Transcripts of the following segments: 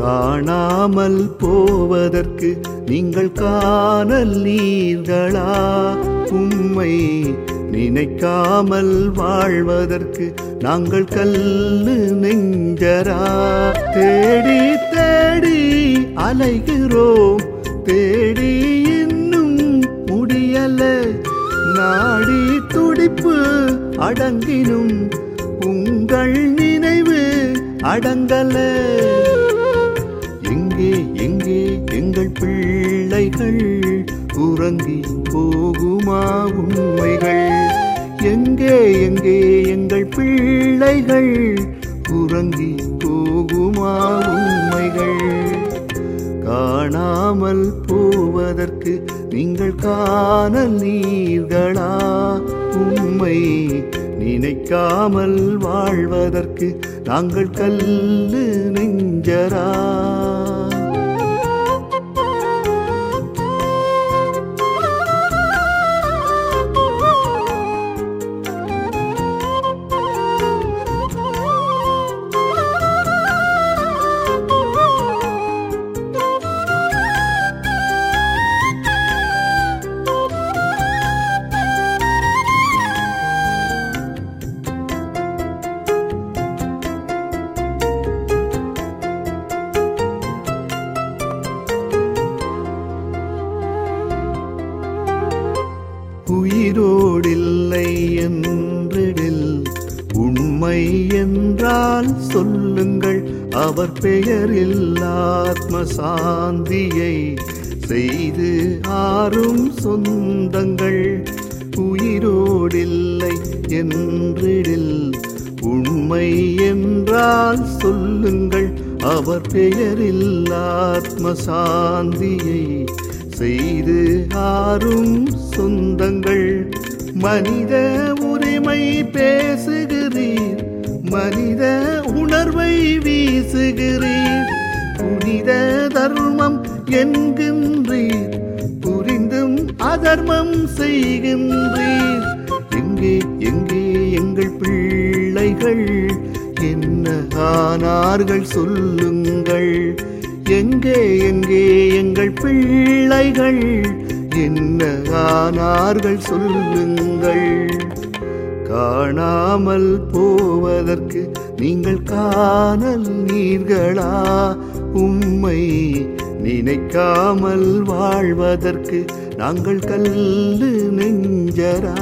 காணாமல் போவதற்கு நீங்கள் காணல் நீர்களா? உம்மை நினைக்காமல் வாழ்வதற்கு நாங்கள் கல்லு நெஞ்சரா? தேடி தேடி அலைகிறோம், தேடி இன்னும் முடியல. நாடி துடிப்பு அடங்கினும் உங்கள் நினைவு அடங்கல. எங்கே எங்கே எங்கள் பிள்ளைகள்? உறங்கி போகுமா உண்மைகள்? எங்கே எங்கே எங்கள் பிள்ளைகள்? உறங்கி போகுமா உண்மைகள்? காணாமல் போவதற்கு நீங்கள் காணல் நீர்களா? உம்மை நினைக்காமல் வாழ்வதற்கு நாங்கள் கல்லு நெஞ்சரா? உயிரோடில்லை என்றிடில் உண்மை என்றால் சொல்லுங்கள். அவர் பெயரில் ஆத்ம சாந்தியை செய்து ஆறும் சொந்தங்கள். உயிரோடில்லை என்றிடில் உண்மை என்றால் சொல்லுங்கள். அவர் பெயரில் ஆத்ம சாந்தியை செய்து ஆறும் சொந்தங்கள். மனித உரிமை பேசுகிறீர், மனித உணர்வை வீசுகிறீர். புனித தர்மம் என்கின்றீர், புரிந்தும் அதர்மம் செய்கின்றீர். எங்கே எங்கே எங்கள் பிள்ளைகள்? என்ன ஆனார்கள் சொல்லுங்கள். எங்கே எங்கே எங்கள் பிள்ளைகள்? என்ன ஆனார்கள் சொல்லுங்கள். காணாமல் போவதற்கு நீங்கள் காணல் நீர்களா? உம்மை நினைக்காமல் வாழ்வதற்கு நாங்கள் கல்லு நெஞ்சரா?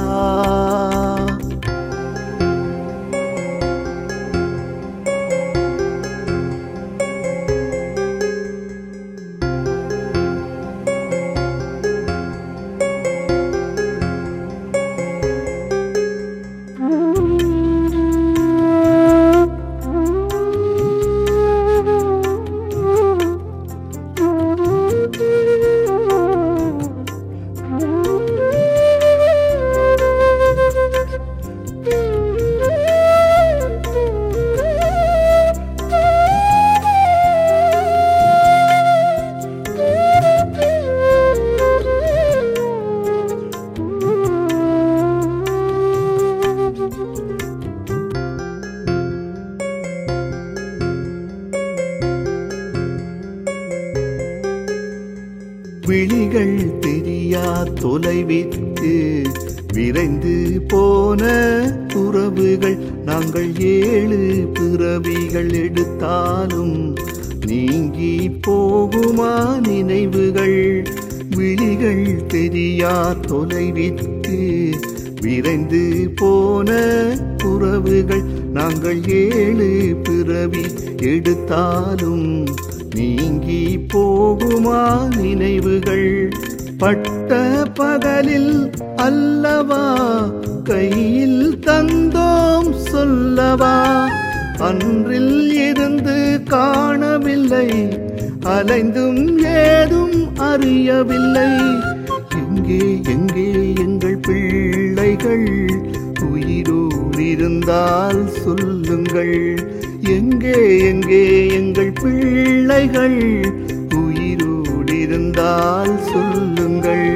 விழிகள் தெரியா தொலைவிற்கு விரைந்து போன உறவுகள். நாங்கள் 7 பிறவிகள் எடுத்தாலும் நீங்கி போகுமா நினைவுகள்? விழிகள் தெரியா தொலைவிற்கு விரைந்து போன உறவுகள். நாங்கள் 7 பிறவி எடுத்தாலும் நீங்கி போகுமா நினைவுகள்? பட்ட பகலில் அல்லவா கையில் தந்தோம் சொல்லவா? அன்றில் இருந்து காணவில்லை, அலைந்தும் ஏதும் அறியவில்லை. எங்கே எங்கே எங்கள் பிள்ளைகள்? உயிரோடு இருந்தால் சொல்லுங்கள். எங்கே எங்கே எங்கள் பிள்ளைகள்? உயிரோடு இருந்தால் சொல்லுங்கள்.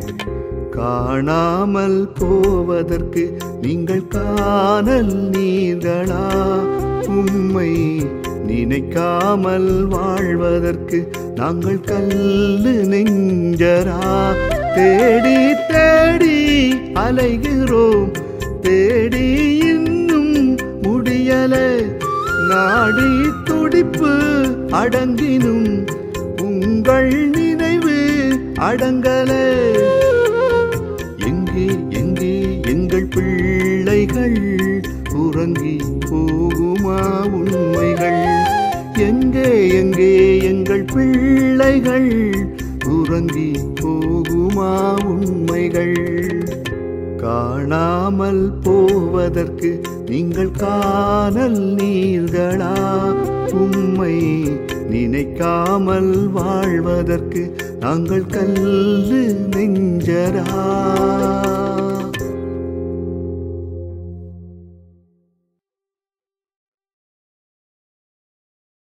காணாமல் போவதற்கு நீங்கள் காணல் நீர்களா? உம்மை நினைக்காமல் வாழ்வதற்கு நாங்கள் கல்லு நெஞ்சரா. தேடி தேடி அலைகிறோம், தேடி இன்னும் முடியல. நாடி துடிப்பு அடங்கினும் உங்கள் நினைவு அடங்கல. எங்கே எங்கே எங்கள் பிள்ளைகள், உறங்கி போகுமா உண்மைகள்? எங்கே எங்கே எங்கள் பிள்ளைகள், உறங்கி போகுமா உண்மைகள்? காணாமல் போவதற்கு நீங்கள் காணல் நீர்களா? உம்மை நினைக்காமல் வாழ்வதற்கு நாங்கள் கல்லு நெஞ்சரா.